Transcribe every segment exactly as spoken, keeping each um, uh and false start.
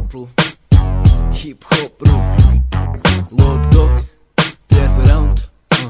батл, хип-хоп.ру, лок-дог, первый раунд.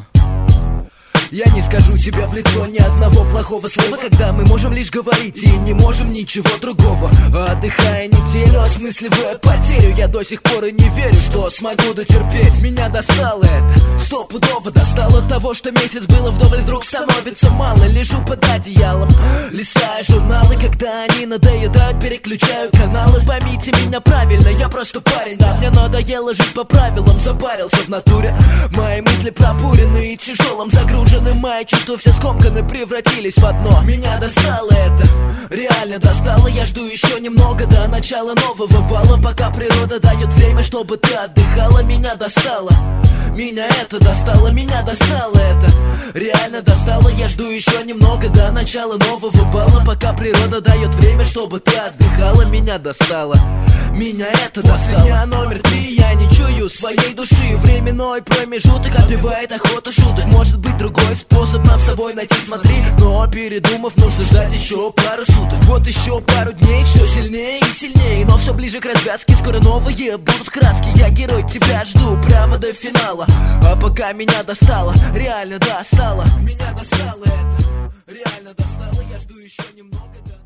Я не скажу тебе в лицо ни одного плохого слова, когда мы можем лишь говорить и не можем ничего другого. Отдыхая неделю, осмысливая потерю, я до сих пор и не верю, что смогу дотерпеть. Меня достало это, стопудово достало того, что месяц было вдоволь, вдруг становится мало. Лежу под одеялом, листаю журналы, когда они надоедают, переключаю каналы. Поймите меня правильно, я просто парень, да, мне надоело жить по правилам, запарился в натуре. Мои мысли пропурены и тяжелым загружены. Мои чувства все скомканы, превратились в одно. Меня достало это, реально достало. Я жду еще немного до начала нового балла, пока природа дает время, чтобы ты отдыхала. Меня достало, меня это достало, меня достало это, реально достало. Я жду еще немного до начала нового балла, пока природа дает время, чтобы ты отдыхала. Меня достало, меня это достало. После дня номер три я не чую своей души. Временной промежуток отбивает охоту шуток. Может быть другой способ нам с тобой найти, смотри. Но передумав, нужно ждать еще пару суток. Вот еще пару дней, все сильнее и сильнее. Но все ближе к развязке, скоро новые будут краски. Я герой, тебя жду прямо до финала. А пока меня достало, реально достало. Меня достало это, реально достало. Я жду еще немного до...